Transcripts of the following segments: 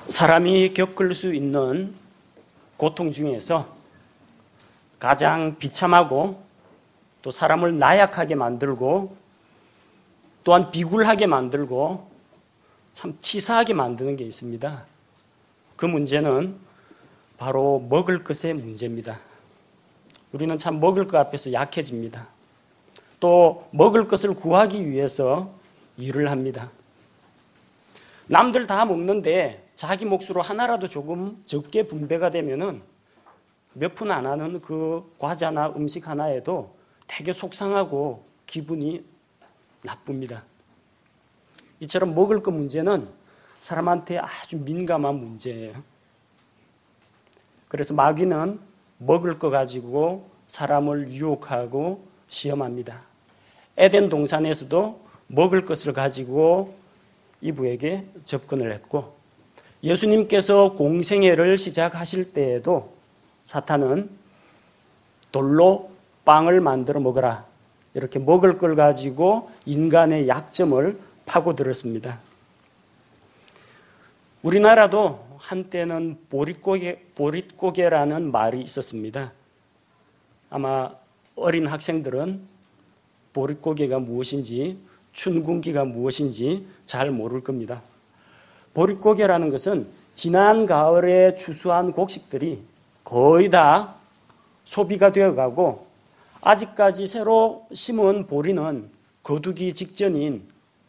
사람이 겪을 수 있는 고통 중에서 가장 비참하고 또 사람을 나약하게 만들고 또한 비굴하게 만들고 참 치사하게 만드는 게 있습니다. 그 문제는 바로 먹을 것의 문제입니다. 우리는 참 먹을 것 앞에서 약해집니다. 또 먹을 것을 구하기 위해서 일을 합니다. 남들 다 먹는데 자기 몫으로 하나라도 조금 적게 분배가 되면은 몇 푼 안 하는 그 과자나 음식 하나에도 되게 속상하고 기분이 나쁩니다. 이처럼 먹을 것 문제는 사람한테 아주 민감한 문제예요. 그래서 마귀는 먹을 거 가지고 사람을 유혹하고 시험합니다. 에덴 동산에서도 먹을 것을 가지고 이브에게 접근을 했고, 예수님께서 공생애를 시작하실 때에도 사탄은 돌로 빵을 만들어 먹어라, 이렇게 먹을 걸 가지고 인간의 약점을 파고들었습니다. 우리나라도 한때는 보릿고개라는 말이 있었습니다. 아마 어린 학생들은 보릿고개가 무엇인지, 춘궁기가 무엇인지 잘 모를 겁니다. 보릿고개라는 것은 지난 가을에 추수한 곡식들이 거의 다 소비가 되어가고 아직까지 새로 심은 보리는 거두기 직전인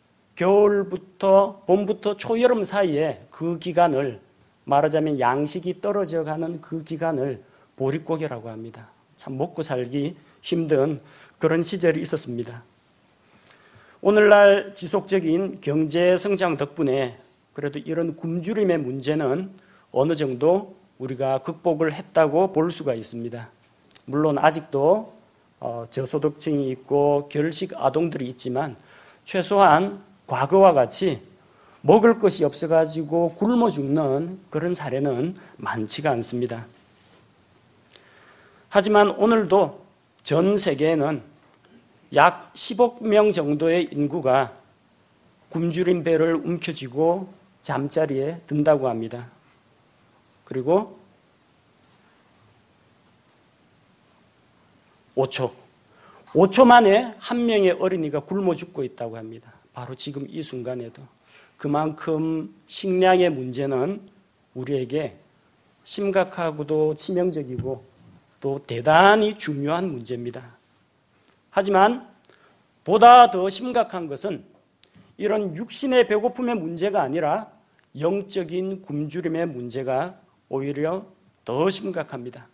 겨울부터 봄부터 초여름 사이에 그 기간을, 말하자면 양식이 떨어져가는 그 기간을 보릿고개라고 합니다. 참 먹고 살기 힘든 그런 시절이 있었습니다. 오늘날 지속적인 경제 성장 덕분에 그래도 이런 굶주림의 문제는 어느 정도 우리가 극복을 했다고 볼 수가 있습니다. 물론 아직도 저소득층이 있고 결식 아동들이 있지만 최소한 과거와 같이 먹을 것이 없어가지고 굶어 죽는 그런 사례는 많지가 않습니다. 하지만 오늘도 전 세계에는 약 10억 명 정도의 인구가 굶주린 배를 움켜쥐고 잠자리에 든다고 합니다. 그리고 5초 만에 한 명의 어린이가 굶어 죽고 있다고 합니다. 바로 지금 이 순간에도. 그만큼 식량의 문제는 우리에게 심각하고도 치명적이고 또 대단히 중요한 문제입니다. 하지만 보다 더 심각한 것은 이런 육신의 배고픔의 문제가 아니라 영적인 굶주림의 문제가 오히려 더 심각합니다.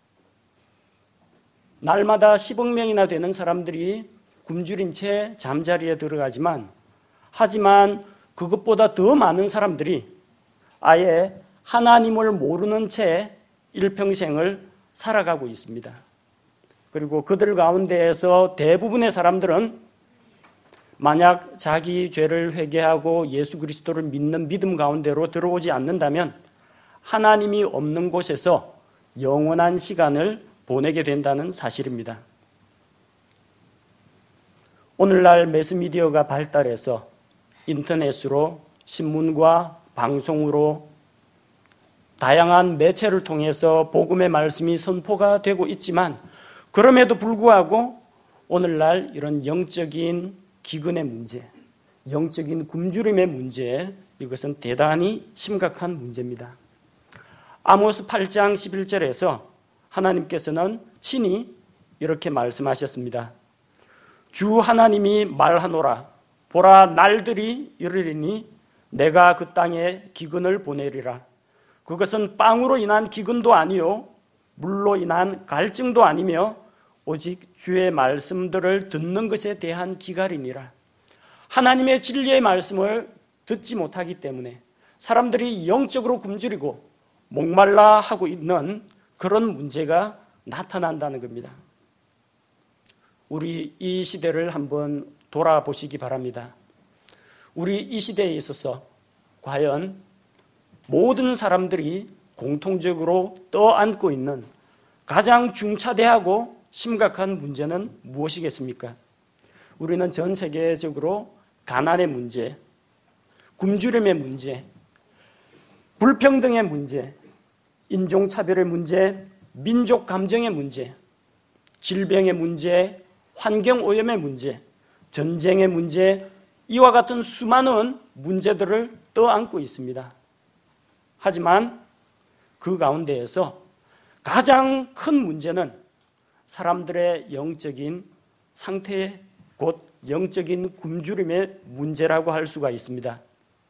날마다 10억 명이나 되는 사람들이 굶주린 채 잠자리에 들어가지만, 하지만 그것보다 더 많은 사람들이 아예 하나님을 모르는 채 일평생을 살아가고 있습니다. 그리고 그들 가운데에서 대부분의 사람들은 만약 자기 죄를 회개하고 예수 그리스도를 믿는 믿음 가운데로 들어오지 않는다면 하나님이 없는 곳에서 영원한 시간을 보내게 된다는 사실입니다. 오늘날 매스미디어가 발달해서 인터넷으로 신문과 방송으로 다양한 매체를 통해서 복음의 말씀이 선포가 되고 있지만, 그럼에도 불구하고 오늘날 이런 영적인 기근의 문제, 영적인 굶주림의 문제, 이것은 대단히 심각한 문제입니다. 아모스 8장 11절에서 하나님께서는 친히 이렇게 말씀하셨습니다. 주 하나님이 말하노라. 보라, 날들이 이르리니 내가 그 땅에 기근을 보내리라. 그것은 빵으로 인한 기근도 아니요 물로 인한 갈증도 아니며 오직 주의 말씀들을 듣는 것에 대한 기갈이니라. 하나님의 진리의 말씀을 듣지 못하기 때문에 사람들이 영적으로 굶주리고 목말라 하고 있는 그런 문제가 나타난다는 겁니다. 우리 이 시대를 한번 돌아보시기 바랍니다. 우리 이 시대에 있어서 과연 모든 사람들이 공통적으로 떠안고 있는 가장 중차대하고 심각한 문제는 무엇이겠습니까? 우리는 전 세계적으로 가난의 문제, 굶주림의 문제, 불평등의 문제, 인종차별의 문제, 민족 감정의 문제, 질병의 문제, 환경오염의 문제, 전쟁의 문제, 이와 같은 수많은 문제들을 떠안고 있습니다. 하지만 그 가운데에서 가장 큰 문제는 사람들의 영적인 상태, 곧 영적인 굶주림의 문제라고 할 수가 있습니다.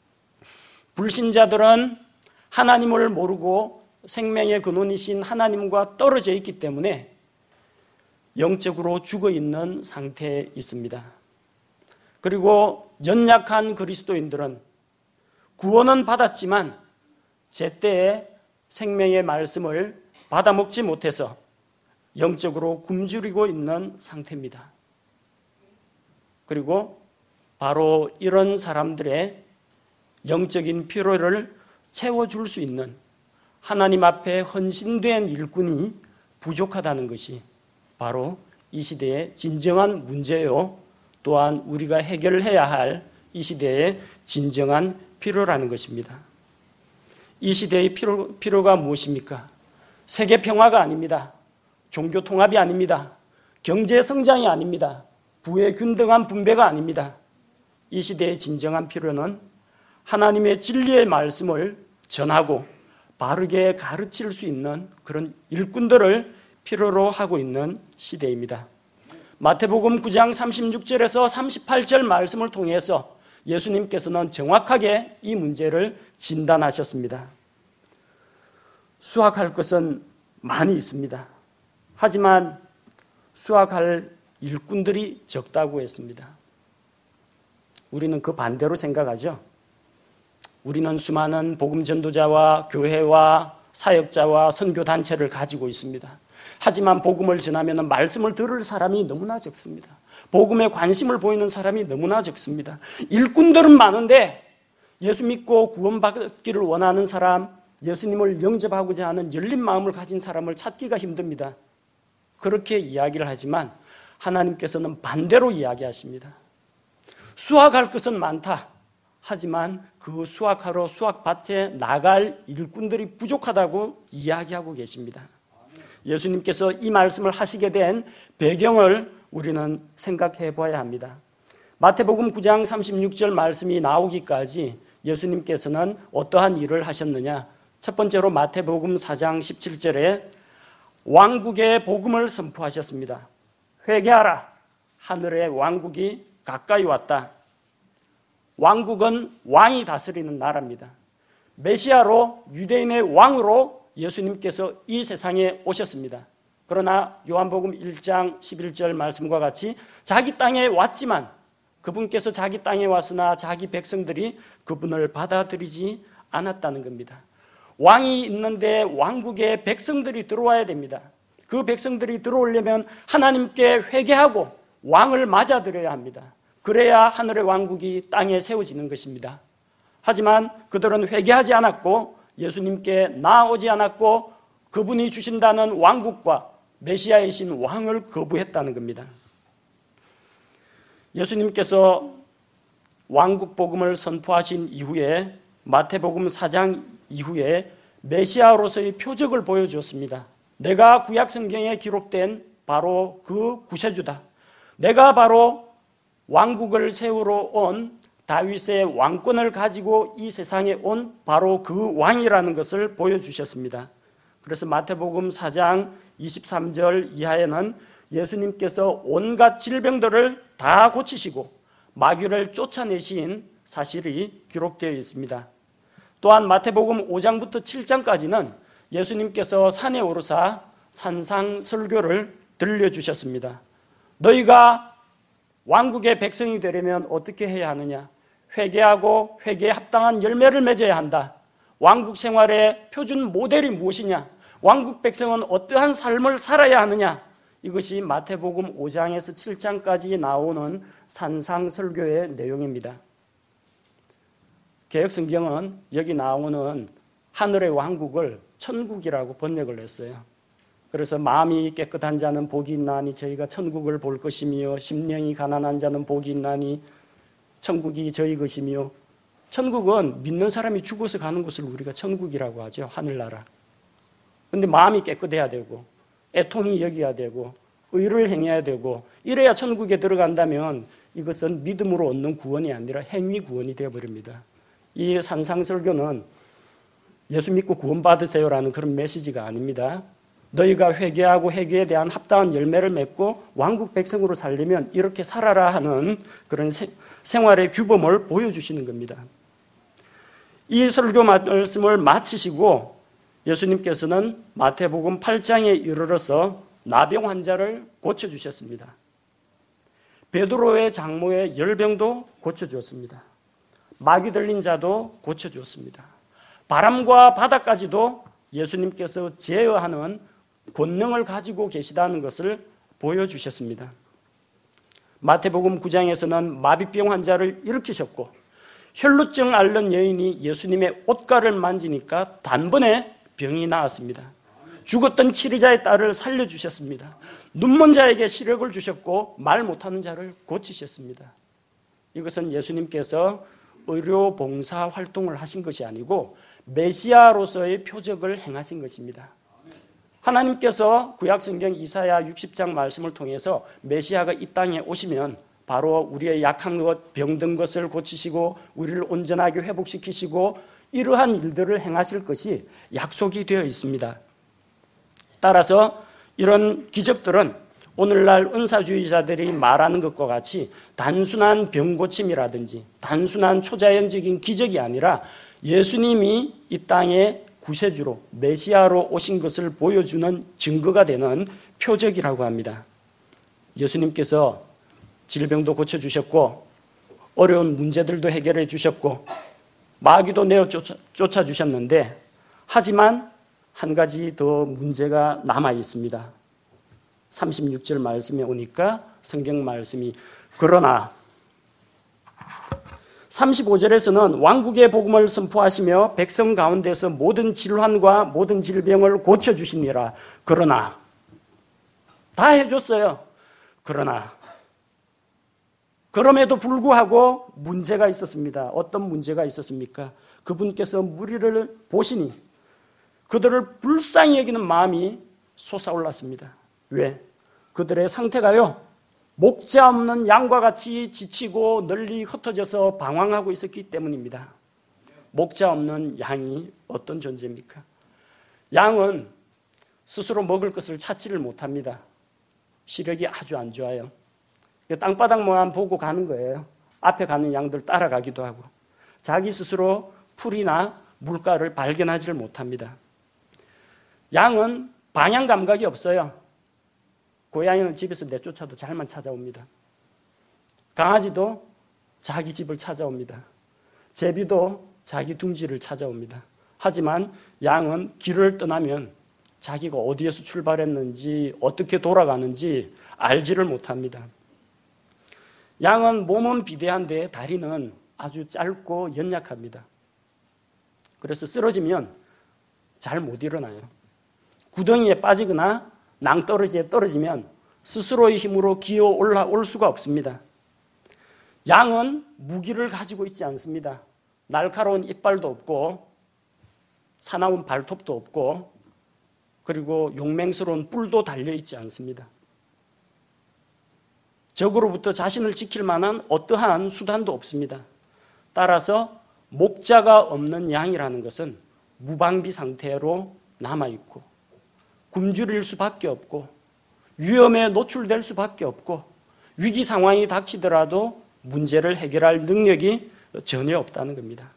불신자들은 하나님을 모르고 생명의 근원이신 하나님과 떨어져 있기 때문에 영적으로 죽어 있는 상태에 있습니다. 그리고 연약한 그리스도인들은 구원은 받았지만 제때에 생명의 말씀을 받아먹지 못해서 영적으로 굶주리고 있는 상태입니다. 그리고 바로 이런 사람들의 영적인 필요를 채워줄 수 있는 하나님 앞에 헌신된 일꾼이 부족하다는 것이 바로 이 시대의 진정한 문제요, 또한 우리가 해결해야 할 이 시대의 진정한 필요라는 것입니다. 이 시대의 필요가 무엇입니까? 세계 평화가 아닙니다. 종교 통합이 아닙니다. 경제 성장이 아닙니다. 부의 균등한 분배가 아닙니다. 이 시대의 진정한 필요는 하나님의 진리의 말씀을 전하고 바르게 가르칠 수 있는 그런 일꾼들을 필요로 하고 있는 시대입니다. 마태복음 9장 36절에서 38절 말씀을 통해서 예수님께서는 정확하게 이 문제를 진단하셨습니다. 수확할 것은 많이 있습니다. 하지만 수확할 일꾼들이 적다고 했습니다. 우리는 그 반대로 생각하죠. 우리는 수많은 복음 전도자와 교회와 사역자와 선교단체를 가지고 있습니다. 하지만 복음을 전하면 말씀을 들을 사람이 너무나 적습니다. 복음에 관심을 보이는 사람이 너무나 적습니다. 일꾼들은 많은데 예수 믿고 구원받기를 원하는 사람, 예수님을 영접하고자 하는 열린 마음을 가진 사람을 찾기가 힘듭니다. 그렇게 이야기를 하지만 하나님께서는 반대로 이야기하십니다. 수확할 것은 많다. 하지만 그 수확하러 수확밭에 나갈 일꾼들이 부족하다고 이야기하고 계십니다. 예수님께서 이 말씀을 하시게 된 배경을 우리는 생각해 봐야 합니다. 마태복음 9장 36절 말씀이 나오기까지 예수님께서는 어떠한 일을 하셨느냐? 첫 번째로 마태복음 4장 17절에 왕국의 복음을 선포하셨습니다. 회개하라, 하늘의 왕국이 가까이 왔다. 왕국은 왕이 다스리는 나라입니다. 메시아로, 유대인의 왕으로 예수님께서 이 세상에 오셨습니다. 그러나 요한복음 1장 11절 말씀과 같이 자기 땅에 왔지만 그분께서 자기 땅에 왔으나 자기 백성들이 그분을 받아들이지 않았다는 겁니다. 왕이 있는데 왕국에 백성들이 들어와야 됩니다. 그 백성들이 들어오려면 하나님께 회개하고 왕을 맞아들여야 합니다. 그래야 하늘의 왕국이 땅에 세워지는 것입니다. 하지만 그들은 회개하지 않았고 예수님께 나아오지 않았고 그분이 주신다는 왕국과 메시아이신 왕을 거부했다는 겁니다. 예수님께서 왕국 복음을 선포하신 이후에 마태복음 4장 이후에 메시아로서의 표적을 보여주었습니다. 내가 구약 성경에 기록된 바로 그 구세주다. 내가 바로 왕국을 세우러 온 다윗의 왕권을 가지고 이 세상에 온 바로 그 왕이라는 것을 보여주셨습니다. 그래서 마태복음 4장 23절 이하에는 예수님께서 온갖 질병들을 다 고치시고 마귀를 쫓아내신 사실이 기록되어 있습니다. 또한 마태복음 5장부터 7장까지는 예수님께서 산에 오르사 산상설교를 들려주셨습니다. 너희가 왕국의 백성이 되려면 어떻게 해야 하느냐? 회개하고 회개에 합당한 열매를 맺어야 한다. 왕국 생활의 표준 모델이 무엇이냐? 왕국 백성은 어떠한 삶을 살아야 하느냐? 이것이 마태복음 5장에서 7장까지 나오는 산상설교의 내용입니다. 개역성경은 여기 나오는 하늘의 왕국을 천국이라고 번역을 했어요. 그래서 마음이 깨끗한 자는 복이 있나니 저희가 천국을 볼 것이며 심령이 가난한 자는 복이 있나니 천국이 저희 것이며 천국은 믿는 사람이 죽어서 가는 곳을 우리가 천국이라고 하죠. 하늘나라. 근데 마음이 깨끗해야 되고 애통이 여겨야 되고 의를 행해야 되고 이래야 천국에 들어간다면 이것은 믿음으로 얻는 구원이 아니라 행위 구원이 되어버립니다. 이 산상설교는 예수 믿고 구원받으세요라는 그런 메시지가 아닙니다. 너희가 회개하고 회개에 대한 합당한 열매를 맺고 왕국 백성으로 살려면 이렇게 살아라 하는 그런 생활의 규범을 보여주시는 겁니다. 이 설교 말씀을 마치시고 예수님께서는 마태복음 8장에 이르러서 나병 환자를 고쳐주셨습니다. 베드로의 장모의 열병도 고쳐주었습니다. 마귀 들린 자도 고쳐주었습니다. 바람과 바다까지도 예수님께서 제어하는 권능을 가지고 계시다는 것을 보여주셨습니다. 마태복음 9장에서는 마비병 환자를 일으키셨고 혈루증 앓는 여인이 예수님의 옷가를 만지니까 단번에 병이 나았습니다. 죽었던 치리자의 딸을 살려주셨습니다. 눈먼 자에게 시력을 주셨고 말 못하는 자를 고치셨습니다. 이것은 예수님께서 의료 봉사 활동을 하신 것이 아니고 메시아로서의 표적을 행하신 것입니다. 하나님께서 구약성경 이사야 60장 말씀을 통해서 메시아가 이 땅에 오시면 바로 우리의 약한 것, 병든 것을 고치시고 우리를 온전하게 회복시키시고 이러한 일들을 행하실 것이 약속이 되어 있습니다. 따라서 이런 기적들은 오늘날 은사주의자들이 말하는 것과 같이 단순한 병고침이라든지 단순한 초자연적인 기적이 아니라 예수님이 이 땅에 구세주로 메시아로 오신 것을 보여주는 증거가 되는 표적이라고 합니다. 예수님께서 질병도 고쳐주셨고 어려운 문제들도 해결해 주셨고 마귀도 내어 쫓아주셨는데 하지만 한 가지 더 문제가 남아 있습니다. 36절 말씀에 오니까 성경 말씀이 그러나 35절에서는 왕국의 복음을 선포하시며 백성 가운데서 모든 질환과 모든 질병을 고쳐주시니라. 그러나 다 해줬어요. 그러나 그럼에도 불구하고 문제가 있었습니다. 어떤 문제가 있었습니까? 그분께서 무리를 보시니 그들을 불쌍히 여기는 마음이 솟아올랐습니다. 왜? 그들의 상태가요 목자 없는 양과 같이 지치고 널리 흩어져서 방황하고 있었기 때문입니다. 목자 없는 양이 어떤 존재입니까? 양은 스스로 먹을 것을 찾지를 못합니다. 시력이 아주 안 좋아요. 땅바닥만 보고 가는 거예요. 앞에 가는 양들 따라가기도 하고 자기 스스로 풀이나 물가를 발견하지를 못합니다. 양은 방향 감각이 없어요. 고양이는 집에서 내쫓아도 잘만 찾아옵니다. 강아지도 자기 집을 찾아옵니다. 제비도 자기 둥지를 찾아옵니다. 하지만 양은 길을 떠나면 자기가 어디에서 출발했는지 어떻게 돌아가는지 알지를 못합니다. 양은 몸은 비대한데 다리는 아주 짧고 연약합니다. 그래서 쓰러지면 잘 못 일어나요. 구덩이에 빠지거나 낭떠러지에 떨어지면 스스로의 힘으로 기어 올라올 수가 없습니다. 양은 무기를 가지고 있지 않습니다. 날카로운 이빨도 없고 사나운 발톱도 없고 그리고 용맹스러운 뿔도 달려있지 않습니다. 적으로부터 자신을 지킬 만한 어떠한 수단도 없습니다. 따라서 목자가 없는 양이라는 것은 무방비 상태로 남아있고 굶주릴 수밖에 없고 위험에 노출될 수밖에 없고 위기 상황이 닥치더라도 문제를 해결할 능력이 전혀 없다는 겁니다.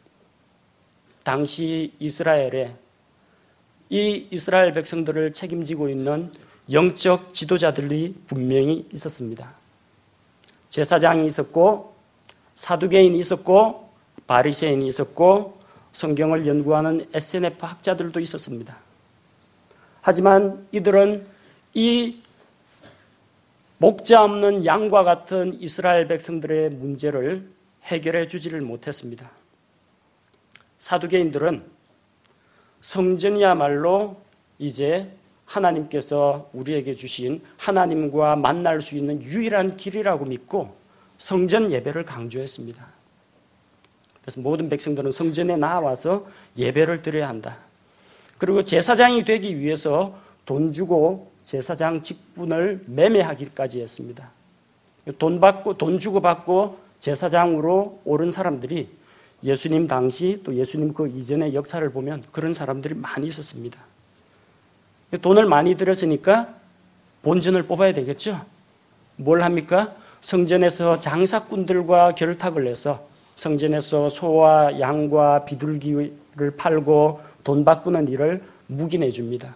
당시 이스라엘에 이 이스라엘 백성들을 책임지고 있는 영적 지도자들이 분명히 있었습니다. 제사장이 있었고 사두개인이 있었고 바리새인이 있었고 성경을 연구하는 SNF 학자들도 있었습니다. 하지만 이들은 이 목자 없는 양과 같은 이스라엘 백성들의 문제를 해결해 주지를 못했습니다. 사두개인들은 성전이야말로 이제 하나님께서 우리에게 주신 하나님과 만날 수 있는 유일한 길이라고 믿고 성전 예배를 강조했습니다. 그래서 모든 백성들은 성전에 나와서 예배를 드려야 한다. 그리고 제사장이 되기 위해서 돈 주고 제사장 직분을 매매하기까지 했습니다. 돈 주고 받고 제사장으로 오른 사람들이 예수님 당시 또 예수님 그 이전의 역사를 보면 그런 사람들이 많이 있었습니다. 돈을 많이 들였으니까 본전을 뽑아야 되겠죠. 뭘 합니까? 성전에서 장사꾼들과 결탁을 해서 성전에서 소와 양과 비둘기를 팔고 돈 바꾸는 일을 묵인해 줍니다.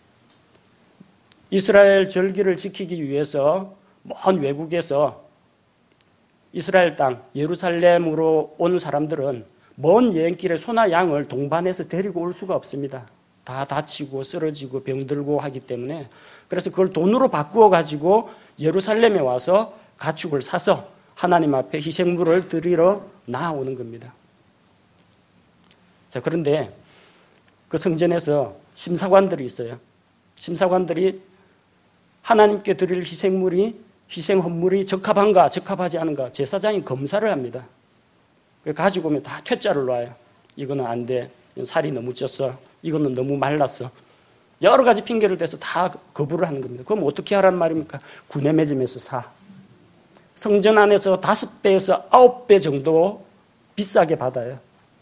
이스라엘 절기를 지키기 위해서 먼 외국에서 이스라엘 땅 예루살렘으로 온 사람들은 먼 여행길에 소나 양을 동반해서 데리고 올 수가 없습니다. 다 다치고 쓰러지고 병들고 하기 때문에 그래서 그걸 돈으로 바꾸어 가지고 예루살렘에 와서 가축을 사서 하나님 앞에 희생물을 드리러 나아오는 겁니다. 자, 그런데 그 성전에서 심사관들이 있어요. 심사관들이 하나님께 드릴 희생 헌물이 적합한가 적합하지 않은가 제사장이 검사를 합니다. 가지고 오면 다 퇴짜를 놔요. 이거는 안 돼. 살이 너무 쪘어. 이거는 너무 말랐어. 여러 가지 핑계를 대서 다 거부를 하는 겁니다. 그럼 어떻게 하라는 말입니까? 구내 매점에서 사. 성전 안에서 5배에서 9배 정도 비싸게 받아요.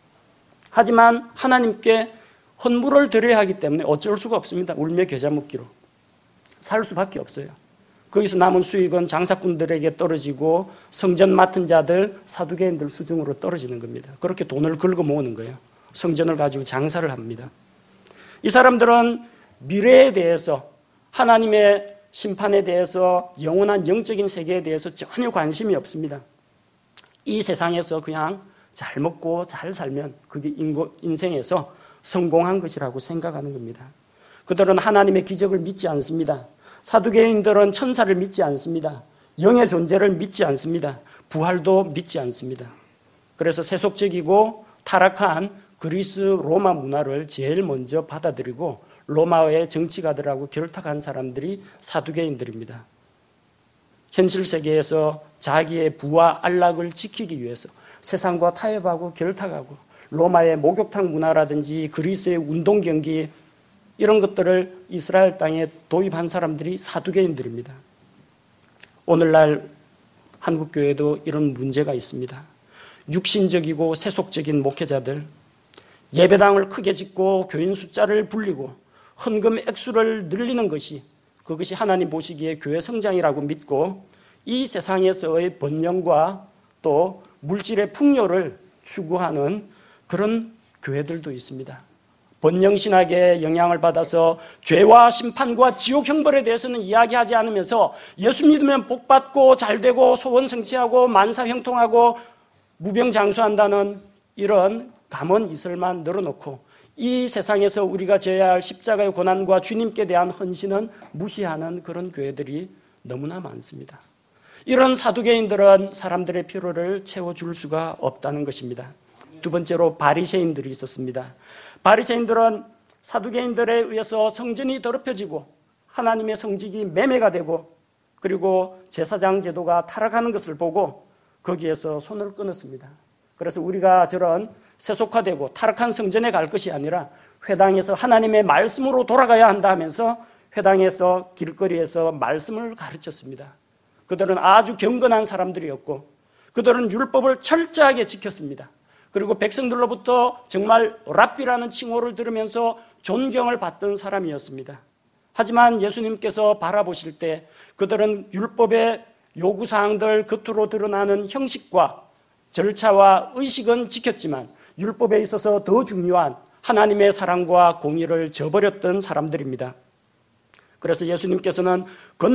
하지만 하나님께 헌물을 드려야 하기 때문에 어쩔 수가 없습니다. 울며 겨자 먹기로. 살 수밖에 없어요. 거기서 남은 수익은 장사꾼들에게 떨어지고 성전 맡은 자들, 사두개인들 수중으로 떨어지는 겁니다. 그렇게 돈을 긁어 모으는 거예요. 성전을 가지고 장사를 합니다. 이 사람들은 미래에 대해서 하나님의 심판에 대해서 영원한 영적인 세계에 대해서 전혀 관심이 없습니다. 이 세상에서 그냥 잘 먹고 잘 살면 그게 인생에서 성공한 것이라고 생각하는 겁니다. 그들은 하나님의 기적을 믿지 않습니다. 사두개인들은 천사를 믿지 않습니다. 영의 존재를 믿지 않습니다. 부활도 믿지 않습니다. 그래서 세속적이고 타락한 그리스 로마 문화를 제일 먼저 받아들이고 로마의 정치가들하고 결탁한 사람들이 사두개인들입니다. 현실 세계에서 자기의 부와 안락을 지키기 위해서 세상과 타협하고 결탁하고 로마의 목욕탕 문화라든지 그리스의 운동 경기 이런 것들을 이스라엘 땅에 도입한 사람들이 사두개인들입니다. 오늘날 한국교회도 이런 문제가 있습니다. 육신적이고 세속적인 목회자들, 예배당을 크게 짓고 교인 숫자를 불리고 헌금 액수를 늘리는 그것이 하나님 보시기에 교회 성장이라고 믿고 이 세상에서의 번영과 또 물질의 풍요를 추구하는 그런 교회들도 있습니다. 번영신학의 영향을 받아서 죄와 심판과 지옥 형벌에 대해서는 이야기하지 않으면서 예수 믿으면 복받고 잘되고 소원 성취하고 만사 형통하고 무병장수한다는 이런 감언 이설만 늘어놓고 이 세상에서 우리가 져야 할 십자가의 고난과 주님께 대한 헌신은 무시하는 그런 교회들이 너무나 많습니다. 이런 사두개인들은 사람들의 필요를 채워줄 수가 없다는 것입니다. 두 번째로 바리새인들이 있었습니다. 바리새인들은 사두개인들에 의해서 성전이 더럽혀지고 하나님의 성직이 매매가 되고 그리고 제사장 제도가 타락하는 것을 보고 거기에서 손을 끊었습니다. 그래서 우리가 저런 세속화되고 타락한 성전에 갈 것이 아니라 회당에서 하나님의 말씀으로 돌아가야 한다 하면서 회당에서 길거리에서 말씀을 가르쳤습니다. 그들은 아주 경건한 사람들이었고 그들은 율법을 철저하게 지켰습니다. 그리고 백성들로부터 정말 랍비라는 칭호를 들으면서 존경을 받던 사람이었습니다. 하지만 예수님께서 바라보실 때 그들은 율법의 요구사항들 겉으로 드러나는 형식과 절차와 의식은 지켰지만 율법에 있어서 더 중요한 하나님의 사랑과 공의를 저버렸던 사람들입니다. 그래서 예수님께서는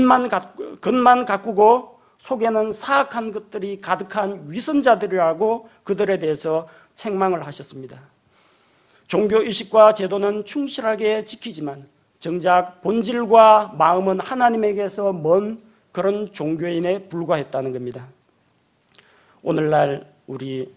겉만 가꾸고 속에는 사악한 것들이 가득한 위선자들이라고 그들에 대해서 책망을 하셨습니다. 종교의식과 제도는 충실하게 지키지만 정작 본질과 마음은 하나님에게서 먼 그런 종교인에 불과했다는 겁니다. 오늘날 우리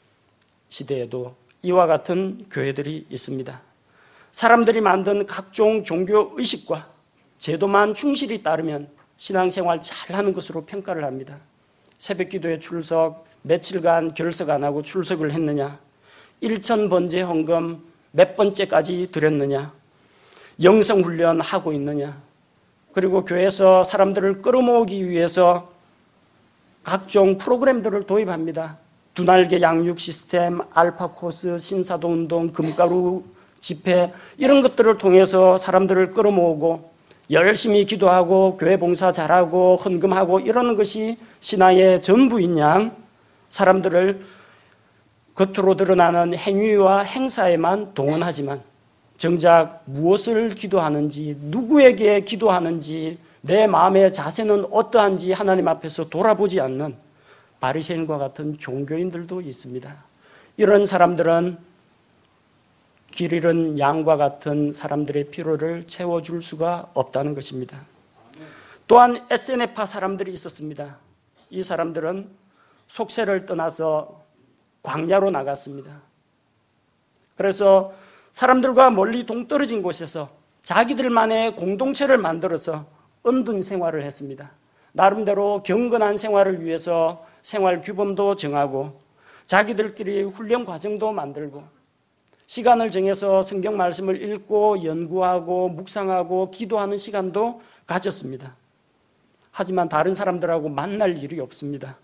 시대에도 이와 같은 교회들이 있습니다. 사람들이 만든 각종 종교의식과 제도만 충실히 따르면 신앙생활 잘하는 것으로 평가를 합니다. 새벽기도에 출석, 며칠간 결석 안 하고 출석을 했느냐? 1천 번제 헌금 몇 번째까지 드렸느냐? 영성훈련 하고 있느냐? 그리고 교회에서 사람들을 끌어모으기 위해서 각종 프로그램들을 도입합니다. 두날개 양육 시스템, 알파 코스, 신사도 운동, 금가루 집회 이런 것들을 통해서 사람들을 끌어모으고 열심히 기도하고 교회 봉사 잘하고 헌금하고 이러는 것이 신앙의 전부인 양 사람들을 겉으로 드러나는 행위와 행사에만 동원하지만 정작 무엇을 기도하는지, 누구에게 기도하는지, 내 마음의 자세는 어떠한지 하나님 앞에서 돌아보지 않는 바리새인과 같은 종교인들도 있습니다. 이런 사람들은 길 잃은 양과 같은 사람들의 필요를 채워줄 수가 없다는 것입니다. 또한 SNF파 사람들이 있었습니다. 이 사람들은 속세를 떠나서 광야로 나갔습니다. 그래서 사람들과 멀리 동떨어진 곳에서 자기들만의 공동체를 만들어서 은둔 생활을 했습니다. 나름대로 경건한 생활을 위해서 생활 규범도 정하고 자기들끼리 훈련 과정도 만들고 시간을 정해서 성경 말씀을 읽고 연구하고 묵상하고 기도하는 시간도 가졌습니다. 하지만 다른 사람들하고 만날 일이 없습니다.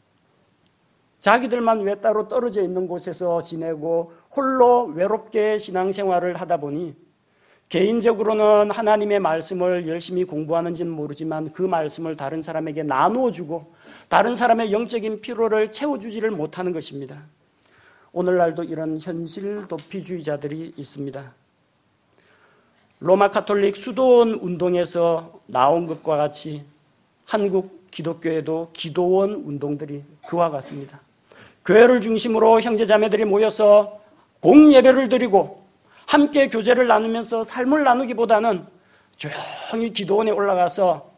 자기들만 외따로 떨어져 있는 곳에서 지내고 홀로 외롭게 신앙생활을 하다 보니 개인적으로는 하나님의 말씀을 열심히 공부하는지는 모르지만 그 말씀을 다른 사람에게 나누어주고 다른 사람의 영적인 필요를 채워주지를 못하는 것입니다. 오늘날도 이런 현실 도피주의자들이 있습니다. 로마 가톨릭 수도원 운동에서 나온 것과 같이 한국 기독교에도 기도원 운동들이 그와 같습니다. 교회를 중심으로 형제자매들이 모여서 공예배를 드리고 함께 교제를 나누면서 삶을 나누기보다는 조용히 기도원에 올라가서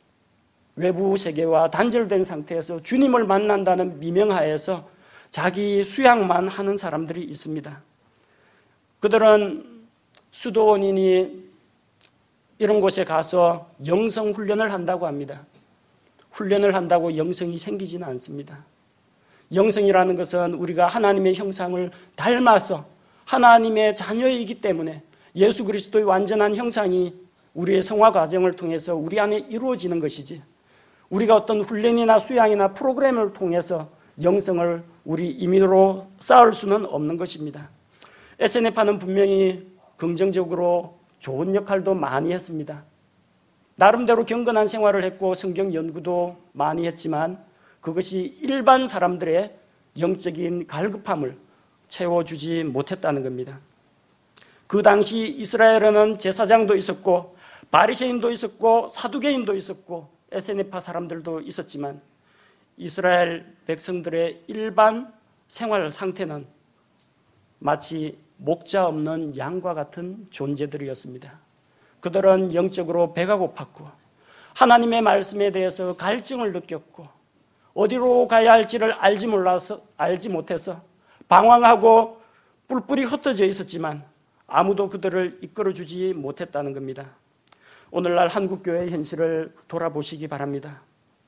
외부 세계와 단절된 상태에서 주님을 만난다는 미명하에서 자기 수양만 하는 사람들이 있습니다. 그들은 수도원이니 이런 곳에 가서 영성 훈련을 한다고 합니다. 훈련을 한다고 영성이 생기지는 않습니다. 영성이라는 것은 우리가 하나님의 형상을 닮아서 하나님의 자녀이기 때문에 예수 그리스도의 완전한 형상이 우리의 성화 과정을 통해서 우리 안에 이루어지는 것이지 우리가 어떤 훈련이나 수양이나 프로그램을 통해서 영성을 우리 임의로 쌓을 수는 없는 것입니다. SNF파는 분명히 긍정적으로 좋은 역할도 많이 했습니다. 나름대로 경건한 생활을 했고 성경 연구도 많이 했지만 그것이 일반 사람들의 영적인 갈급함을 채워주지 못했다는 겁니다. 그 당시 이스라엘에는 제사장도 있었고 바리새인도 있었고 사두개인도 있었고 SNF파 사람들도 있었지만 이스라엘 백성들의 일반 생활 상태는 마치 목자 없는 양과 같은 존재들이었습니다. 그들은 영적으로 배가 고팠고 하나님의 말씀에 대해서 갈증을 느꼈고 어디로 가야 할지를 알지 못해서 방황하고 뿔뿔이 흩어져 있었지만 아무도 그들을 이끌어주지 못했다는 겁니다. 오늘날 한국교회의 현실을 돌아보시기 바랍니다.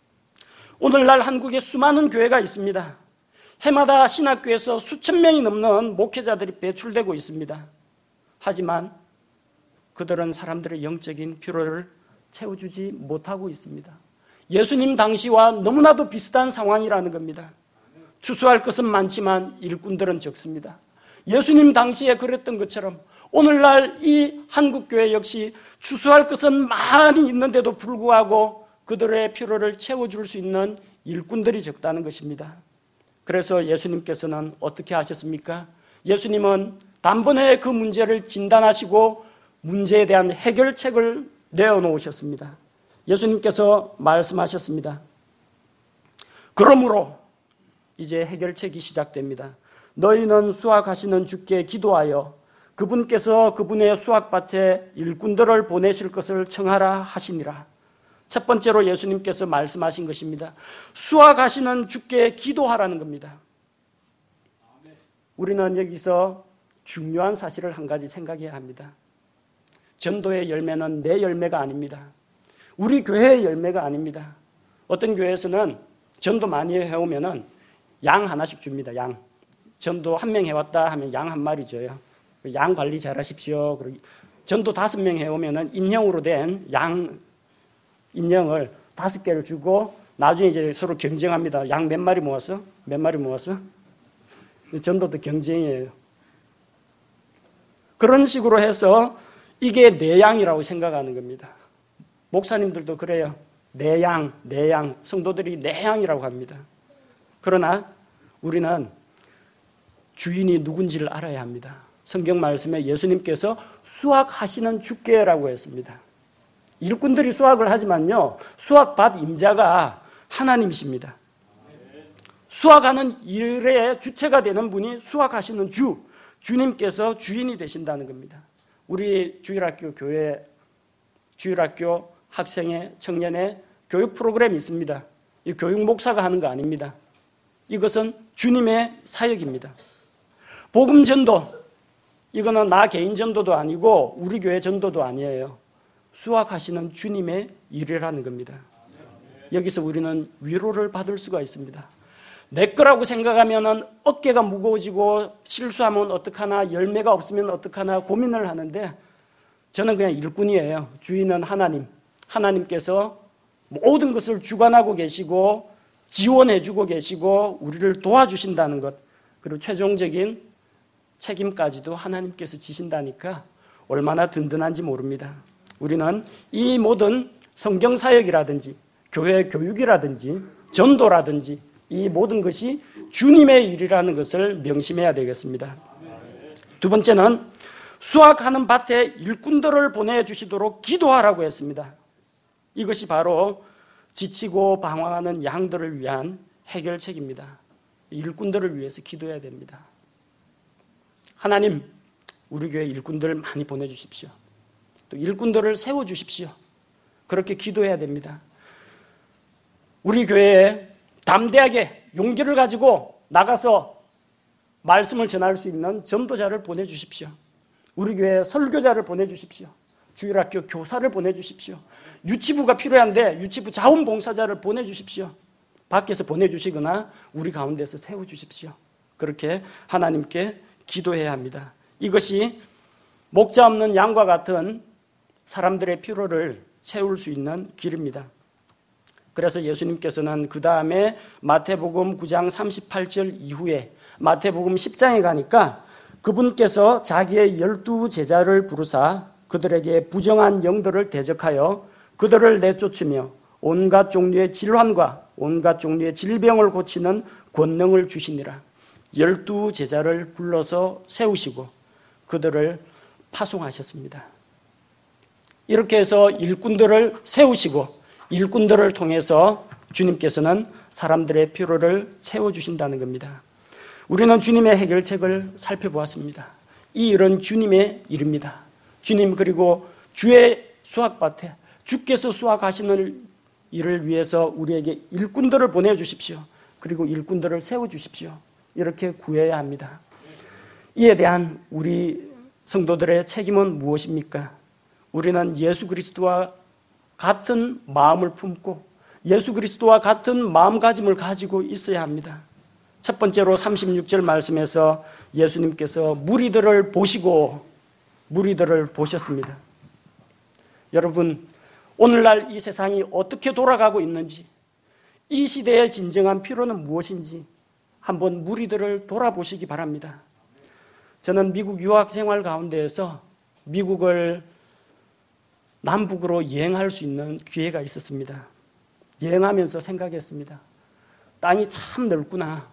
오늘날 한국에 수많은 교회가 있습니다. 해마다 신학교에서 수천 명이 넘는 목회자들이 배출되고 있습니다. 하지만 그들은 사람들의 영적인 필요를 채워주지 못하고 있습니다. 예수님 당시와 너무나도 비슷한 상황이라는 겁니다. 추수할 것은 많지만 일꾼들은 적습니다. 예수님 당시에 그랬던 것처럼 오늘날 이 한국교회 역시 추수할 것은 많이 있는데도 불구하고 그들의 필요를 채워줄 수 있는 일꾼들이 적다는 것입니다. 그래서 예수님께서는 어떻게 하셨습니까? 예수님은 단번에 그 문제를 진단하시고 문제에 대한 해결책을 내어놓으셨습니다. 예수님께서 말씀하셨습니다. 그러므로 이제 해결책이 시작됩니다. 너희는 수확하시는 주께 기도하여 그분께서 그분의 수확밭에 일꾼들을 보내실 것을 청하라 하시니라. 첫 번째로 예수님께서 말씀하신 것입니다. 수확하시는 주께 기도하라는 겁니다. 우리는 여기서 중요한 사실을 한 가지 생각해야 합니다. 전도의 열매는 내 열매가 아닙니다. 우리 교회의 열매가 아닙니다. 어떤 교회에서는 전도 많이 해오면은 양 하나씩 줍니다. 양. 전도 한 명 해왔다 하면 양 한 마리 줘요. 양 관리 잘 하십시오. 전도 5명 해오면은 인형으로 된 양 인형을 5개를 주고 나중에 이제 서로 경쟁합니다. 양 몇 마리 모았어? 몇 마리 모았어? 전도도 경쟁이에요. 그런 식으로 해서 이게 내 양이라고 생각하는 겁니다. 목사님들도 그래요. 내 양, 내 양. 성도들이 내 양이라고 합니다. 그러나 우리는 주인이 누군지를 알아야 합니다. 성경 말씀에 예수님께서 수확하시는 주께라고 했습니다. 일꾼들이 수확을 하지만요, 수확받 임자가 하나님이십니다. 수확하는 일의 주체가 되는 분이 수확하시는 주님께서 주인이 되신다는 겁니다. 우리 주일학교 교회, 주일학교 학생회, 청년회 교육 프로그램이 있습니다. 이 교육 목사가 하는 거 아닙니다. 이것은 주님의 사역입니다. 복음 전도, 이거는 나 개인 전도도 아니고 우리 교회 전도도 아니에요. 수확하시는 주님의 일이라는 겁니다. 여기서 우리는 위로를 받을 수가 있습니다. 내 거라고 생각하면 어깨가 무거워지고 실수하면 어떡하나, 열매가 없으면 어떡하나 고민을 하는데 저는 그냥 일꾼이에요. 주인은 하나님. 하나님께서 모든 것을 주관하고 계시고 지원해주고 계시고 우리를 도와주신다는 것, 그리고 최종적인 책임까지도 하나님께서 지신다니까 얼마나 든든한지 모릅니다. 우리는 이 모든 성경사역이라든지 교회 교육이라든지 전도라든지 이 모든 것이 주님의 일이라는 것을 명심해야 되겠습니다. 두 번째는 수확하는 밭에 일꾼들을 보내주시도록 기도하라고 했습니다. 이것이 바로 지치고 방황하는 양들을 위한 해결책입니다. 일꾼들을 위해서 기도해야 됩니다. 하나님, 우리 교회 일꾼들 많이 보내주십시오. 또 일꾼들을 세워주십시오. 그렇게 기도해야 됩니다. 우리 교회에 담대하게 용기를 가지고 나가서 말씀을 전할 수 있는 전도자를 보내주십시오. 우리 교회에 설교자를 보내주십시오. 주일학교 교사를 보내주십시오. 유치부가 필요한데 유치부 자원봉사자를 보내주십시오. 밖에서 보내주시거나 우리 가운데서 세워주십시오. 그렇게 하나님께 기도해야 합니다. 이것이 목자 없는 양과 같은 사람들의 필요를 채울 수 있는 길입니다. 그래서 예수님께서는 그 다음에 마태복음 9장 38절 이후에 마태복음 10장에 가니까 그분께서 자기의 12제자를 부르사 그들에게 부정한 영들을 대적하여 그들을 내쫓으며 온갖 종류의 질환과 온갖 종류의 질병을 고치는 권능을 주시니라. 12제자를 불러서 세우시고 그들을 파송하셨습니다. 이렇게 해서 일꾼들을 세우시고 일꾼들을 통해서 주님께서는 사람들의 필요를 채워주신다는 겁니다. 우리는 주님의 해결책을 살펴보았습니다. 이 일은 주님의 일입니다. 주님, 그리고 주의 수확밭에 주께서 수확하시는 일을 위해서 우리에게 일꾼들을 보내주십시오. 그리고 일꾼들을 세워주십시오. 이렇게 구해야 합니다. 이에 대한 우리 성도들의 책임은 무엇입니까? 우리는 예수 그리스도와 같은 마음을 품고 예수 그리스도와 같은 마음가짐을 가지고 있어야 합니다. 첫 번째로 36절 말씀에서 예수님께서 무리들을 보시고 무리들을 보셨습니다. 여러분, 오늘날 이 세상이 어떻게 돌아가고 있는지, 이 시대의 진정한 필요는 무엇인지 한번 무리들을 돌아보시기 바랍니다. 저는 미국 유학 생활 가운데에서 미국을 남북으로 여행할 수 있는 기회가 있었습니다. 여행하면서 생각했습니다. 땅이 참 넓구나.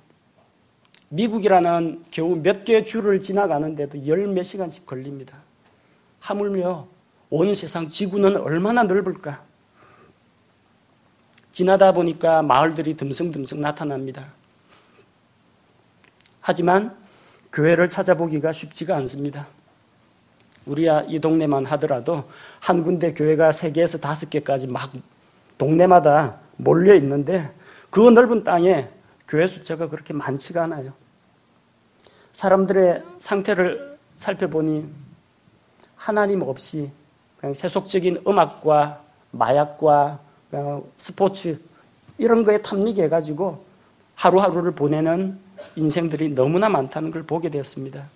미국이라는 겨우 몇 개의 주를 지나가는데도 열 몇 시간씩 걸립니다. 하물며 온 세상 지구는 얼마나 넓을까? 지나다 보니까 마을들이 듬성듬성 나타납니다. 하지만 교회를 찾아보기가 쉽지가 않습니다. 우리야 이 동네만 하더라도 한 군데 교회가 3개에서 5개까지 막 동네마다 몰려 있는데 그 넓은 땅에 교회 숫자가 그렇게 많지가 않아요. 사람들의 상태를 살펴보니 하나님 없이 그냥 세속적인 음악과 마약과 스포츠 이런 거에 탐닉해가지고 하루하루를 보내는 인생들이 너무나 많다는 걸 보게 되었습니다.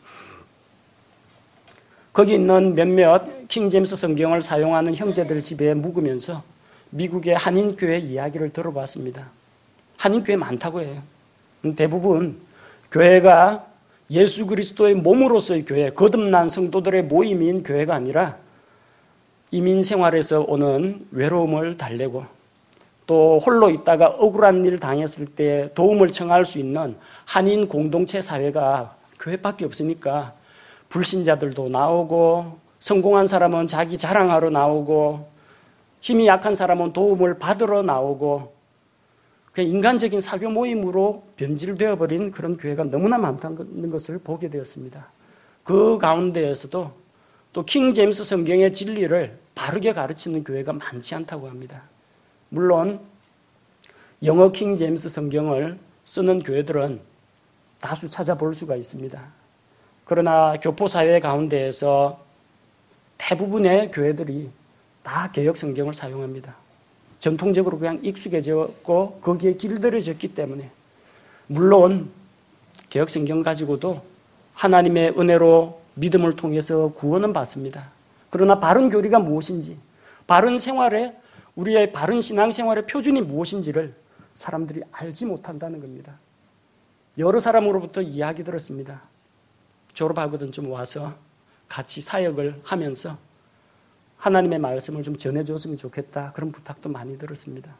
거기 있는 몇몇 킹제임스 성경을 사용하는 형제들 집에 묵으면서 미국의 한인교회 이야기를 들어봤습니다. 한인교회 많다고 해요. 대부분 교회가 예수 그리스도의 몸으로서의 교회, 거듭난 성도들의 모임인 교회가 아니라 이민 생활에서 오는 외로움을 달래고 또 홀로 있다가 억울한 일 당했을 때 도움을 청할 수 있는 한인 공동체 사회가 교회밖에 없으니까 불신자들도 나오고 성공한 사람은 자기 자랑하러 나오고 힘이 약한 사람은 도움을 받으러 나오고 그냥 인간적인 사교 모임으로 변질되어 버린 그런 교회가 너무나 많다는 것을 보게 되었습니다. 그 가운데에서도 또 킹 제임스 성경의 진리를 바르게 가르치는 교회가 많지 않다고 합니다. 물론 영어 킹 제임스 성경을 쓰는 교회들은 다수 찾아볼 수가 있습니다. 그러나 교포사회 가운데에서 대부분의 교회들이 다 개역 성경을 사용합니다. 전통적으로 그냥 익숙해졌고 거기에 길들여졌기 때문에 물론 개역 성경 가지고도 하나님의 은혜로 믿음을 통해서 구원은 받습니다. 그러나 바른 교리가 무엇인지, 바른 생활에 우리의 바른 신앙생활의 표준이 무엇인지를 사람들이 알지 못한다는 겁니다. 여러 사람으로부터 이야기 들었습니다. 졸업하거든 좀 와서 같이 사역을 하면서 하나님의 말씀을 좀 전해줬으면 좋겠다. 그런 부탁도 많이 들었습니다.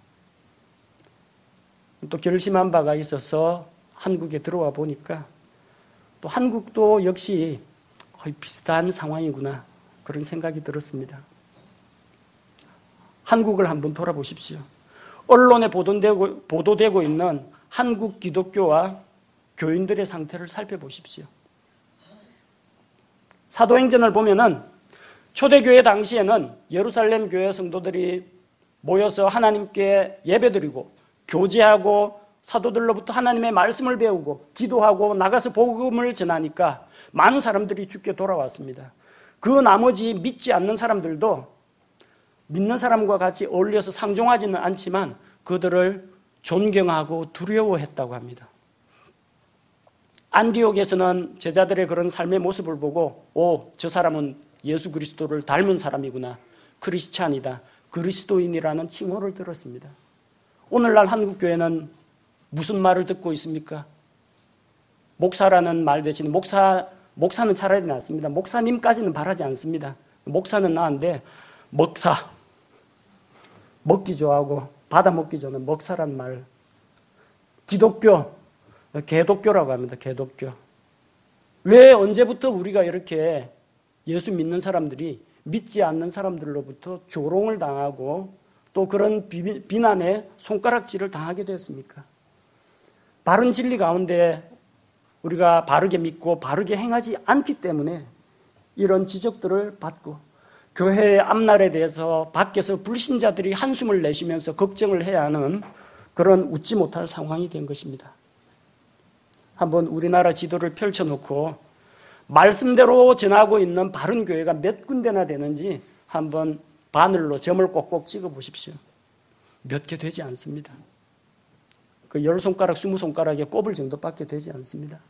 또 결심한 바가 있어서 한국에 들어와 보니까 또 한국도 역시 거의 비슷한 상황이구나. 그런 생각이 들었습니다. 한국을 한번 돌아보십시오. 언론에 보도되고 있는 한국 기독교와 교인들의 상태를 살펴보십시오. 사도행전을 보면은 초대교회 당시에는 예루살렘 교회 성도들이 모여서 하나님께 예배드리고 교제하고 사도들로부터 하나님의 말씀을 배우고 기도하고 나가서 복음을 전하니까 많은 사람들이 주께 돌아왔습니다. 그 나머지 믿지 않는 사람들도 믿는 사람과 같이 어울려서 상종하지는 않지만 그들을 존경하고 두려워했다고 합니다. 안디옥에서는 제자들의 그런 삶의 모습을 보고 저 사람은 예수 그리스도를 닮은 사람이구나. 크리스찬이다. 그리스도인이라는 칭호를 들었습니다. 오늘날 한국교회는 무슨 말을 듣고 있습니까? 목사라는 말 대신 목사는 차라리 낫습니다. 목사님까지는 바라지 않습니다. 목사는 나은데 먹사, 먹기 좋아하고 받아먹기 좋아하는 먹사란 말. 기독교, 개독교라고 합니다. 개독교. 왜 언제부터 우리가 이렇게 예수 믿는 사람들이 믿지 않는 사람들로부터 조롱을 당하고 또 그런 비난에 손가락질을 당하게 되었습니까? 바른 진리 가운데 우리가 바르게 믿고 바르게 행하지 않기 때문에 이런 지적들을 받고 교회의 앞날에 대해서 밖에서 불신자들이 한숨을 내쉬면서 걱정을 해야 하는 그런 웃지 못할 상황이 된 것입니다. 한번 우리나라 지도를 펼쳐놓고 말씀대로 전하고 있는 바른 교회가 몇 군데나 되는지 한번 바늘로 점을 꼭꼭 찍어 보십시오. 몇 개 되지 않습니다. 그 10손가락, 20손가락에 꼽을 정도밖에 되지 않습니다.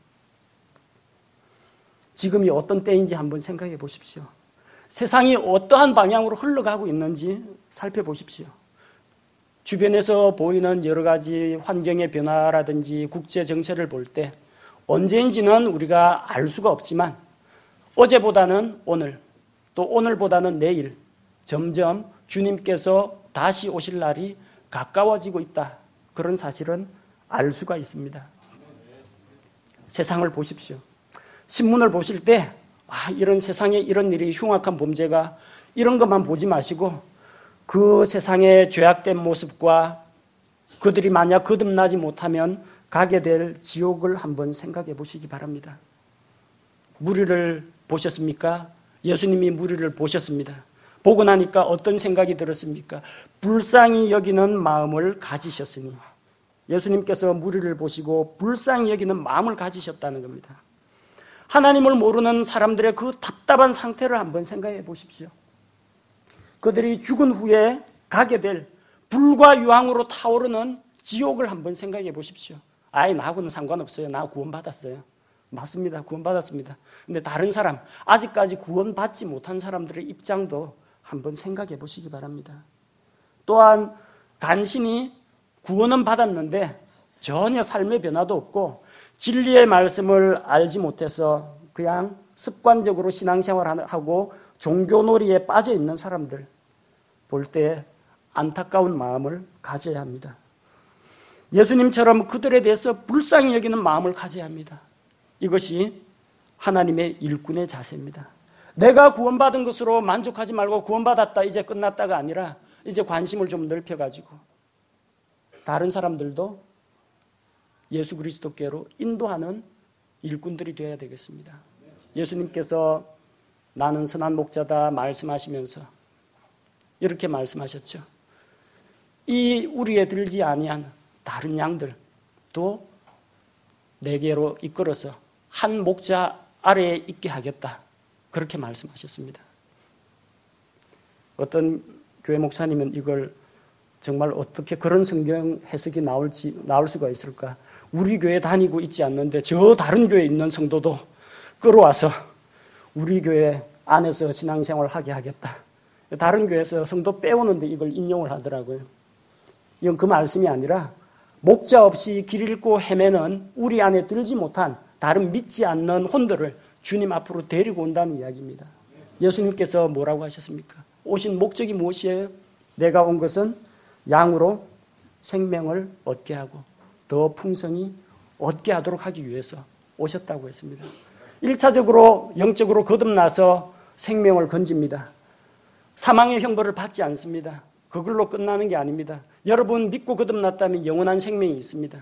지금이 어떤 때인지 한번 생각해 보십시오. 세상이 어떠한 방향으로 흘러가고 있는지 살펴보십시오. 주변에서 보이는 여러 가지 환경의 변화라든지 국제 정세를 볼 때 언제인지는 우리가 알 수가 없지만 어제보다는 오늘, 또 오늘보다는 내일 점점 주님께서 다시 오실 날이 가까워지고 있다. 그런 사실은 알 수가 있습니다. 세상을 보십시오. 신문을 보실 때 이런 세상에 이런 일이 흉악한 범죄가 이런 것만 보지 마시고 그 세상의 죄악된 모습과 그들이 만약 거듭나지 못하면 가게 될 지옥을 한번 생각해 보시기 바랍니다. 무리를 보셨습니까? 예수님이 무리를 보셨습니다. 보고 나니까 어떤 생각이 들었습니까? 불쌍히 여기는 마음을 가지셨으니 예수님께서 무리를 보시고 불쌍히 여기는 마음을 가지셨다는 겁니다. 하나님을 모르는 사람들의 그 답답한 상태를 한번 생각해 보십시오. 그들이 죽은 후에 가게 될 불과 유황으로 타오르는 지옥을 한번 생각해 보십시오. 아이, 나하고는 상관없어요. 나 구원받았어요. 맞습니다. 구원받았습니다. 근데 다른 사람, 아직까지 구원받지 못한 사람들의 입장도 한번 생각해 보시기 바랍니다. 또한 간신히 구원은 받았는데 전혀 삶의 변화도 없고 진리의 말씀을 알지 못해서 그냥 습관적으로 신앙생활하고 종교놀이에 빠져 있는 사람들 볼 때 안타까운 마음을 가져야 합니다. 예수님처럼 그들에 대해서 불쌍히 여기는 마음을 가져야 합니다. 이것이 하나님의 일꾼의 자세입니다. 내가 구원받은 것으로 만족하지 말고 구원받았다 이제 끝났다가 아니라 이제 관심을 좀 넓혀가지고 다른 사람들도 예수 그리스도께로 인도하는 일꾼들이 되어야 되겠습니다. 예수님께서 나는 선한 목자다 말씀하시면서 이렇게 말씀하셨죠. 이 우리에 들지 아니한 다른 양들도 내게로 이끌어서 한 목자 아래에 있게 하겠다. 그렇게 말씀하셨습니다. 어떤 교회 목사님은 이걸 정말 어떻게 그런 성경 해석이 나올 수가 있을까? 우리 교회 다니고 있지 않는데 저 다른 교회에 있는 성도도 끌어와서 우리 교회 안에서 신앙생활을 하게 하겠다. 다른 교회에서 성도 빼오는데 이걸 인용을 하더라고요. 이건 그 말씀이 아니라 목자 없이 길 잃고 헤매는 우리 안에 들지 못한 다른 믿지 않는 혼들을 주님 앞으로 데리고 온다는 이야기입니다. 예수님께서 뭐라고 하셨습니까? 오신 목적이 무엇이에요? 내가 온 것은 양으로 생명을 얻게 하고 더 풍성히 얻게 하도록 하기 위해서 오셨다고 했습니다. 1차적으로 영적으로 거듭나서 생명을 건집니다. 사망의 형벌을 받지 않습니다. 그걸로 끝나는 게 아닙니다. 여러분 믿고 거듭났다면 영원한 생명이 있습니다.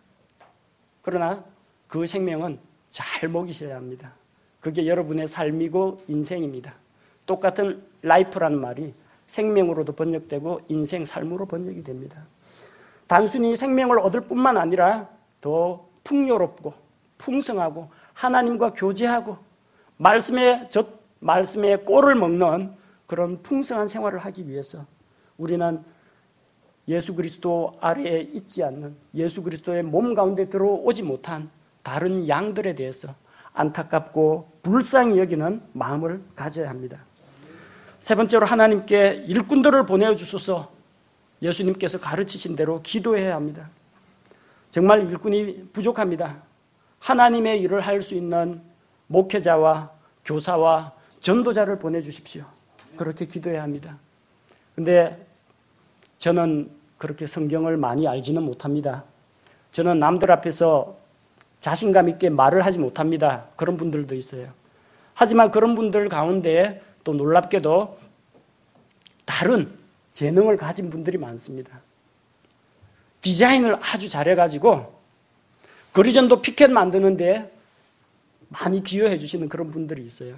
그러나 그 생명은 잘 먹이셔야 합니다. 그게 여러분의 삶이고 인생입니다. 똑같은 라이프라는 말이 생명으로도 번역되고 인생 삶으로 번역이 됩니다. 단순히 생명을 얻을 뿐만 아니라 더 풍요롭고 풍성하고 하나님과 교제하고 말씀의 꼴을 먹는 그런 풍성한 생활을 하기 위해서 우리는 예수 그리스도 아래에 있지 않는 예수 그리스도의 몸 가운데 들어오지 못한 다른 양들에 대해서 안타깝고 불쌍히 여기는 마음을 가져야 합니다. 세 번째로 하나님께 일꾼들을 보내주소서 예수님께서 가르치신 대로 기도해야 합니다. 정말 일꾼이 부족합니다. 하나님의 일을 할 수 있는 목회자와 교사와 전도자를 보내주십시오. 그렇게 기도해야 합니다. 근데 저는 그렇게 성경을 많이 알지는 못합니다. 저는 남들 앞에서 자신감 있게 말을 하지 못합니다. 그런 분들도 있어요. 하지만 그런 분들 가운데 또 놀랍게도 다른 재능을 가진 분들이 많습니다. 디자인을 아주 잘해가지고 거리전도 피켓 만드는데 많이 기여해 주시는 그런 분들이 있어요.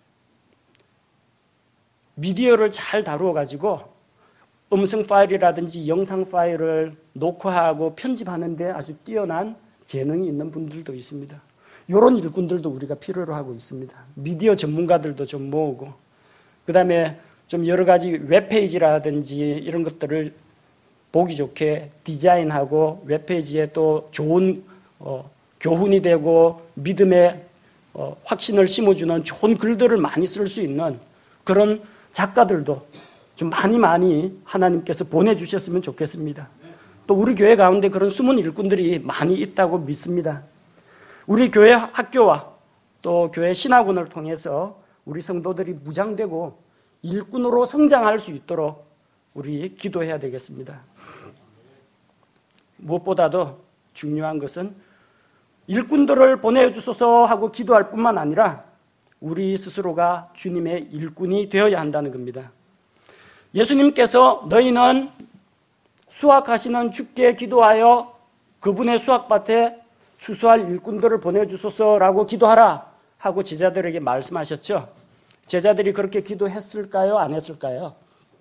미디어를 잘 다루어가지고 음성 파일이라든지 영상 파일을 녹화하고 편집하는데 아주 뛰어난 재능이 있는 분들도 있습니다. 이런 일꾼들도 우리가 필요로 하고 있습니다. 미디어 전문가들도 좀 모으고 그 다음에 좀 여러 가지 웹페이지라든지 이런 것들을 보기 좋게 디자인하고 웹페이지에 또 좋은 교훈이 되고 믿음의 확신을 심어주는 좋은 글들을 많이 쓸 수 있는 그런 작가들도 좀 많이 하나님께서 보내주셨으면 좋겠습니다. 또 우리 교회 가운데 그런 숨은 일꾼들이 많이 있다고 믿습니다. 우리 교회 학교와 또 교회 신학원을 통해서 우리 성도들이 무장되고 일꾼으로 성장할 수 있도록 우리 기도해야 되겠습니다. 무엇보다도 중요한 것은 일꾼들을 보내주소서 하고 기도할 뿐만 아니라 우리 스스로가 주님의 일꾼이 되어야 한다는 겁니다. 예수님께서 너희는 수확하시는 주께 기도하여 그분의 수확밭에 추수할 일꾼들을 보내주소서라고 기도하라 하고 제자들에게 말씀하셨죠. 제자들이 그렇게 기도했을까요? 안 했을까요?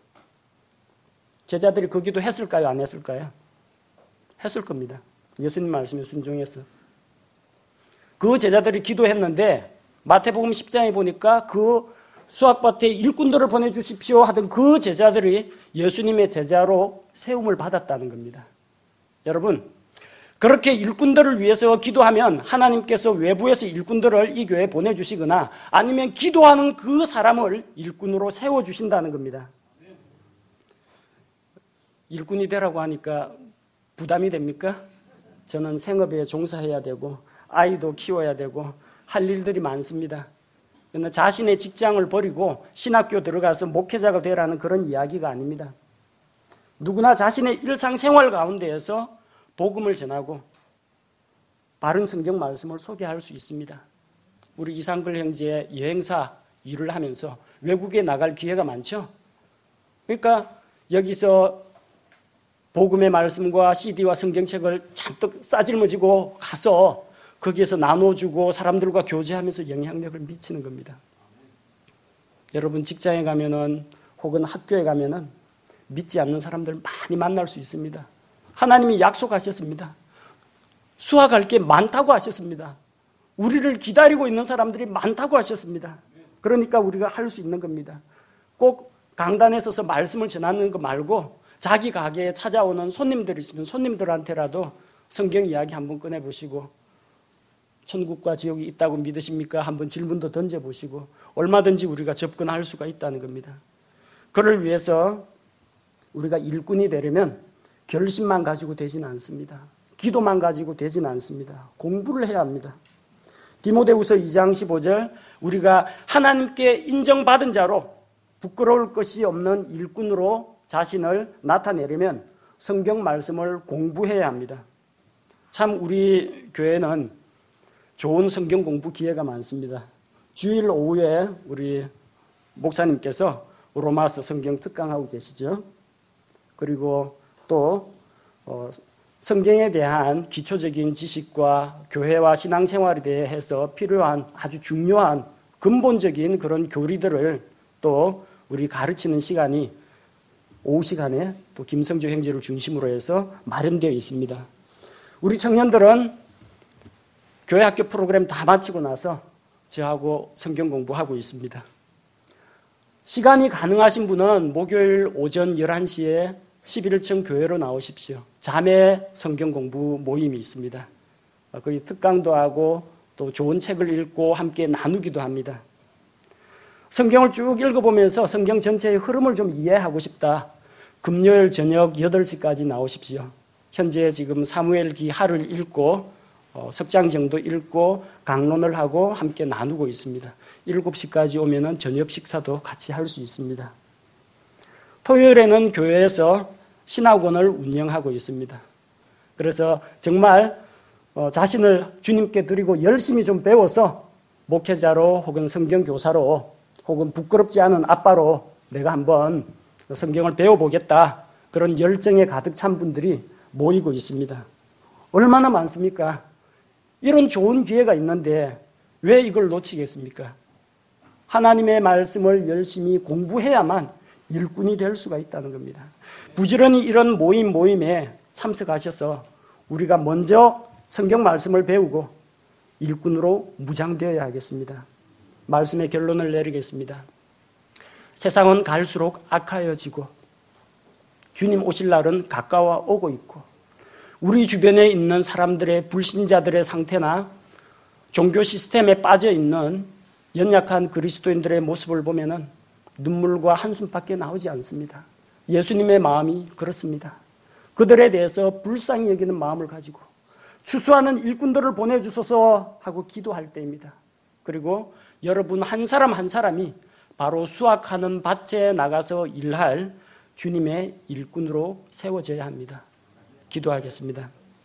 제자들이 그 기도 했을까요? 안 했을까요? 했을 겁니다. 예수님 말씀에 순종해서. 그 제자들이 기도했는데 마태복음 10장에 보니까 그 수확밭에 일꾼들을 보내주십시오 하던 그 제자들이 예수님의 제자로 세움을 받았다는 겁니다. 여러분, 그렇게 일꾼들을 위해서 기도하면 하나님께서 외부에서 일꾼들을 이 교회에 보내주시거나 아니면 기도하는 그 사람을 일꾼으로 세워주신다는 겁니다. 일꾼이 되라고 하니까 부담이 됩니까? 저는 생업에 종사해야 되고 아이도 키워야 되고 할 일들이 많습니다. 그러나 자신의 직장을 버리고 신학교 들어가서 목회자가 되라는 그런 이야기가 아닙니다. 누구나 자신의 일상생활 가운데에서 복음을 전하고 바른 성경 말씀을 소개할 수 있습니다. 우리 이상글 형제의 여행사 일을 하면서 외국에 나갈 기회가 많죠. 그러니까 여기서 복음의 말씀과 CD와 성경책을 잔뜩 싸질머지고 가서 거기에서 나눠주고 사람들과 교제하면서 영향력을 미치는 겁니다. 여러분 직장에 가면은 혹은 학교에 가면은 믿지 않는 사람들 많이 만날 수 있습니다. 하나님이 약속하셨습니다. 수확할 게 많다고 하셨습니다. 우리를 기다리고 있는 사람들이 많다고 하셨습니다. 그러니까 우리가 할 수 있는 겁니다. 꼭 강단에 서서 말씀을 전하는 거 말고 자기 가게에 찾아오는 손님들 있으면 손님들한테라도 성경 이야기 한번 꺼내보시고 천국과 지옥이 있다고 믿으십니까? 한번 질문도 던져보시고 얼마든지 우리가 접근할 수가 있다는 겁니다. 그를 위해서 우리가 일꾼이 되려면 결심만 가지고 되지는 않습니다. 기도만 가지고 되지는 않습니다. 공부를 해야 합니다. 디모데후서 2장 15절 우리가 하나님께 인정받은 자로 부끄러울 것이 없는 일꾼으로 자신을 나타내려면 성경 말씀을 공부해야 합니다. 참 우리 교회는 좋은 성경 공부 기회가 많습니다. 주일 오후에 우리 목사님께서 로마서 성경 특강하고 계시죠. 그리고 또 성경에 대한 기초적인 지식과 교회와 신앙생활에 대해서 필요한 아주 중요한 근본적인 그런 교리들을 또 우리 가르치는 시간이 오후 시간에 또 김성조 형제를 중심으로 해서 마련되어 있습니다. 우리 청년들은 교회 학교 프로그램 다 마치고 나서 저하고 성경 공부하고 있습니다. 시간이 가능하신 분은 목요일 오전 11시에 11층 교회로 나오십시오. 자매 성경 공부 모임이 있습니다. 거기 특강도 하고 또 좋은 책을 읽고 함께 나누기도 합니다. 성경을 쭉 읽어보면서 성경 전체의 흐름을 좀 이해하고 싶다. 금요일 저녁 8시까지 나오십시오. 현재 지금 사무엘기 하를 읽고 석장 정도 읽고 강론을 하고 함께 나누고 있습니다. 7시까지 오면은 저녁 식사도 같이 할 수 있습니다. 토요일에는 교회에서 신학원을 운영하고 있습니다. 그래서 정말 자신을 주님께 드리고 열심히 좀 배워서 목회자로 혹은 성경교사로 혹은 부끄럽지 않은 아빠로 내가 한번 성경을 배워보겠다. 그런 열정에 가득 찬 분들이 모이고 있습니다. 얼마나 많습니까? 이런 좋은 기회가 있는데 왜 이걸 놓치겠습니까? 하나님의 말씀을 열심히 공부해야만 일꾼이 될 수가 있다는 겁니다. 부지런히 이런 모임에 참석하셔서 우리가 먼저 성경 말씀을 배우고 일꾼으로 무장되어야 하겠습니다. 말씀의 결론을 내리겠습니다. 세상은 갈수록 악하여지고 주님 오실 날은 가까워 오고 있고 우리 주변에 있는 사람들의 불신자들의 상태나 종교 시스템에 빠져 있는 연약한 그리스도인들의 모습을 보면은 눈물과 한숨밖에 나오지 않습니다. 예수님의 마음이 그렇습니다. 그들에 대해서 불쌍히 여기는 마음을 가지고 추수하는 일꾼들을 보내주소서 하고 기도할 때입니다. 그리고 여러분 한 사람 한 사람이 바로 수확하는 밭에 나가서 일할 주님의 일꾼으로 세워져야 합니다. 기도하겠습니다.